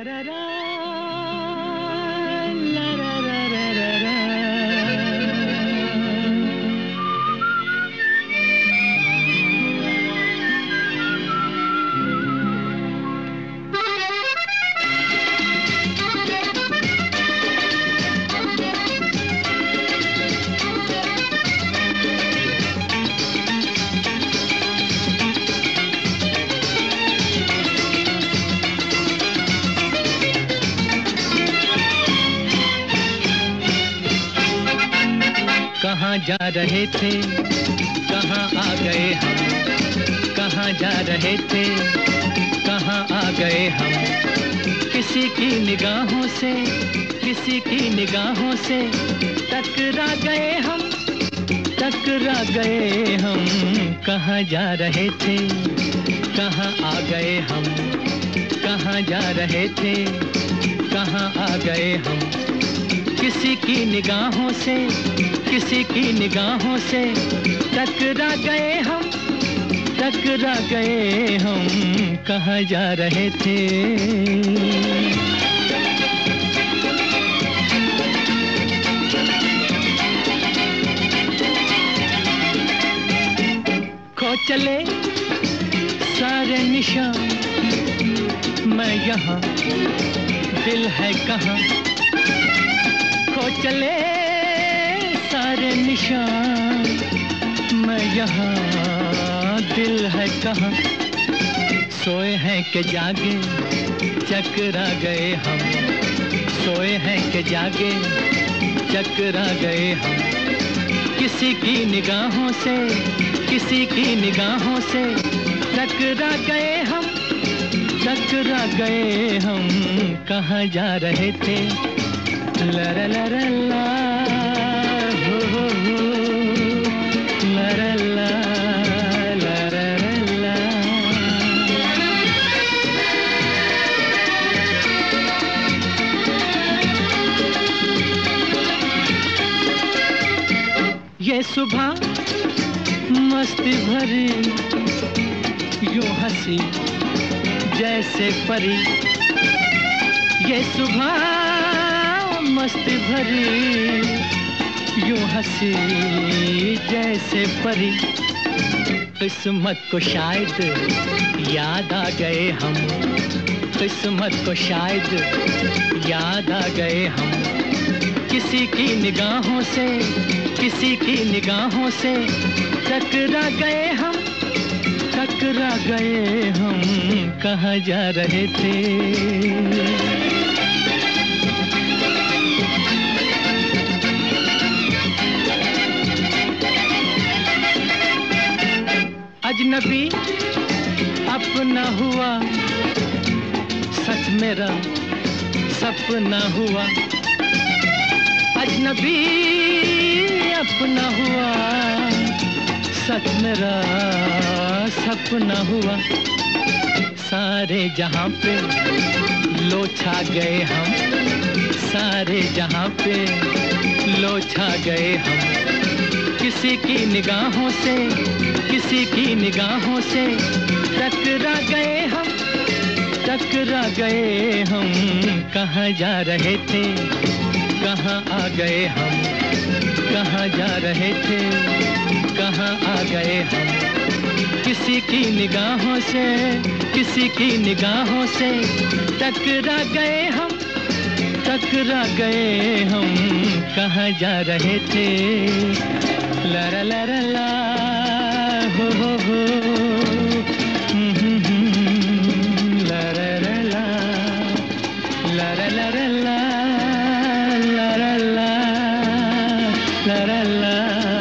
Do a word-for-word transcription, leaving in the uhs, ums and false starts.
कहाँ जा रहे थे, कहाँ आ गए हम, कहाँ जा रहे थे, कहाँ आ गए हम। किसी की निगाहों से, किसी की निगाहों से टकरा गए हम, टकरा गए हम। कहाँ जा रहे थे, कहाँ आ गए हम, कहाँ जा रहे थे, कहाँ आ गए हम। किसी की निगाहों से, किसी की निगाहों से टकरा गए हम, टकरा गए हम। कहाँ जा रहे थे। खो चले सारे निशान, मैं यहाँ दिल है कहाँ। खो चले सारे निशान, मैं यहाँ दिल है कहाँ। सोए हैं कि जागे चकरा गए हम, सोए हैं कि जागे चकरा गए हम। किसी की निगाहों से, किसी की निगाहों से टकरा गए हम, टकरा गए हम। कहाँ जा रहे थे। ला ला ला ला ला, हो हो हो, ला ला ला, ला ला ला ला। ये सुबह मस्ती भरी, यूं हंसी जैसे परी। ये सुबह मस्ती भरी, यूं हंसी जैसे परी। किस्मत को शायद याद आ गए हम, किस्मत को शायद याद आ गए हम। किसी की निगाहों से, किसी की निगाहों से टकरा गए हम, टकरा गए हम। कहाँ जा रहे थे। अजनबी अपना हुआ, सच मेरा सपना हुआ। अजनबी अपना हुआ, सच मेरा सपना हुआ। सारे जहां पे लो छा गए हम, सारे जहां पे लो छा गए हम। किसी की निगाहों से, किसी की निगाहों से टकरा गए हम, टकरा गए हम। कहाँ जा रहे थे, कहाँ आ गए हम, कहाँ जा रहे थे, कहाँ आ गए हम। किसी की निगाहों से, किसी की निगाहों से टकरा गए हम, टकरा गए हम। कहाँ जा रहे थे। ला ला ला ला ला, हो हो हो, ला ला ला ला, ला ला ला ला, ला ला ला, ला ला ला।